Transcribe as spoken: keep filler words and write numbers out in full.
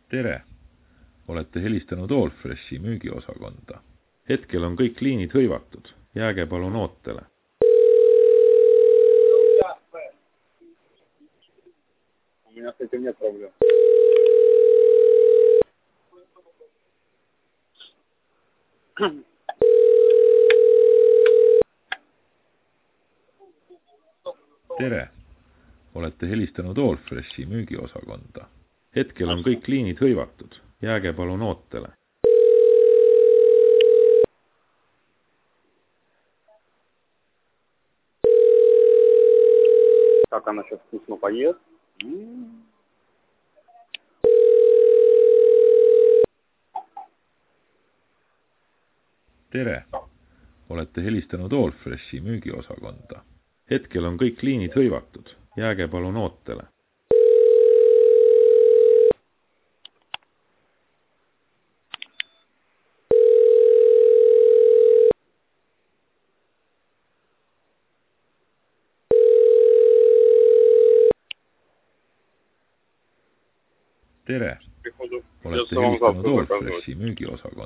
Tere! Olete helistanud Allfreshi müügiosakonda. Hetkel on kõik liinid hõivatud. Jääge palun ootele. У меня с этим нет проблем. Tere! Olete helistanud Allfreshi müügiosakonda. Hetkel on kõik liinid hõivatud. Jääge palun ootele. Как она сейчас вкусно поест? Tere! Olete helistanud Allfreshi müügiosakonda. Hetkel on kõik liinid hõivatud. Jääge palun ootele. Tere! Olete helistanud Allfreshi müügiosakonda.